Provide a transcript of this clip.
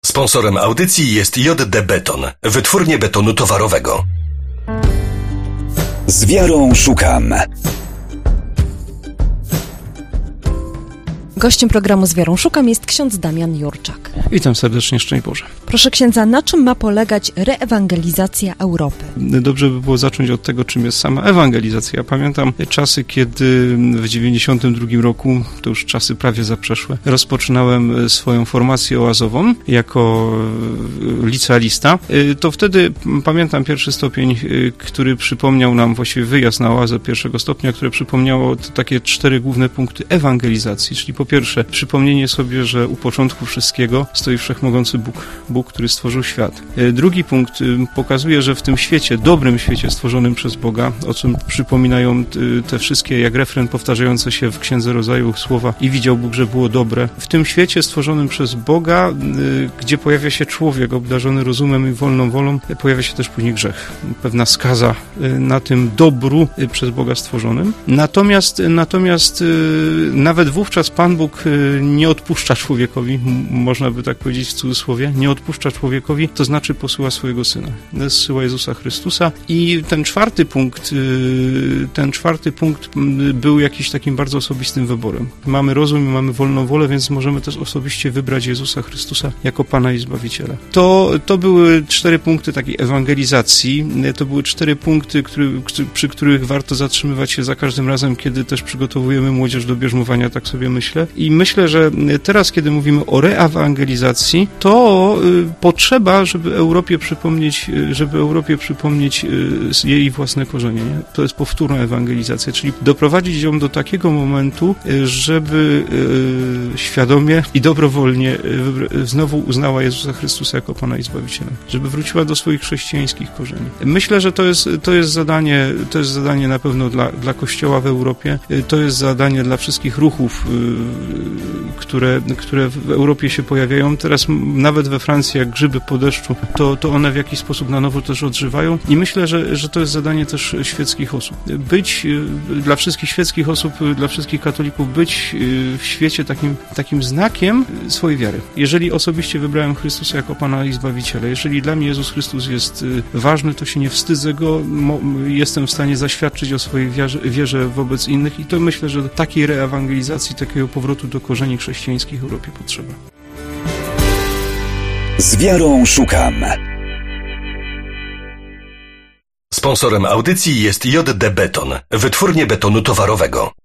Sponsorem audycji jest JD Beton, wytwórnie betonu towarowego. Z wiarą szukam. Gościem programu Z wiarą szukam jest ksiądz Damian Jurczak. Witam serdecznie, szczęść Boże. Proszę księdza, na czym ma polegać reewangelizacja Europy? Dobrze by było zacząć od tego, czym jest sama ewangelizacja. Ja pamiętam czasy, kiedy w 92 roku, to już czasy prawie zaprzeszłe, rozpoczynałem swoją formację oazową jako licealista. To wtedy pamiętam pierwszy stopień, który przypomniał nam właściwie wyjazd na oazę pierwszego stopnia, które przypomniało takie 4 główne punkty ewangelizacji, czyli po pierwsze przypomnienie sobie, że u początku wszystkiego stoi wszechmogący Bóg, który stworzył świat. Drugi punkt pokazuje, że w tym świecie, dobrym świecie stworzonym przez Boga, o czym przypominają te wszystkie, jak refren powtarzające się w Księdze Rodzaju słowa i widział Bóg, że było dobre. W tym świecie stworzonym przez Boga, gdzie pojawia się człowiek obdarzony rozumem i wolną wolą, pojawia się też później grzech. Pewna skaza na tym dobru przez Boga stworzonym. Natomiast nawet wówczas Pan Bóg nie odpuszcza człowiekowi, można by tak powiedzieć w cudzysłowie, nie odpuszcza człowiekowi, to znaczy posyła swojego Syna. Zsyła Jezusa Chrystusa i ten czwarty punkt był jakiś takim bardzo osobistym wyborem. Mamy rozum i mamy wolną wolę, więc możemy też osobiście wybrać Jezusa Chrystusa jako Pana i Zbawiciela. To były 4 punkty takiej ewangelizacji, to były 4 punkty, przy których warto zatrzymywać się za każdym razem, kiedy też przygotowujemy młodzież do bierzmowania, tak sobie myślę. I myślę, że teraz, kiedy mówimy o reewangelizacji, to potrzeba, żeby Europie przypomnieć jej własne korzenie. Nie? To jest powtórna ewangelizacja, czyli doprowadzić ją do takiego momentu, żeby świadomie i dobrowolnie znowu uznała Jezusa Chrystusa jako Pana i Zbawiciela. Żeby wróciła do swoich chrześcijańskich korzeni. Myślę, że to jest zadanie na pewno dla Kościoła w Europie. To jest zadanie dla wszystkich ruchów, które w Europie się pojawiają. Teraz nawet we Francji, jak grzyby po deszczu, to one w jakiś sposób na nowo też odżywają i myślę, że to jest zadanie też świeckich osób. Być dla wszystkich świeckich osób, dla wszystkich katolików, być w świecie takim znakiem swojej wiary. Jeżeli osobiście wybrałem Chrystusa jako Pana i Zbawiciela, jeżeli dla mnie Jezus Chrystus jest ważny, to się nie wstydzę Go, jestem w stanie zaświadczyć o swojej wierze wobec innych i to myślę, że takiej reewangelizacji, takiego powrotu do korzeni chrześcijańskich w Europie potrzeba. Z wiarą szukam. Sponsorem audycji jest JD Beton, wytwórnie betonu towarowego.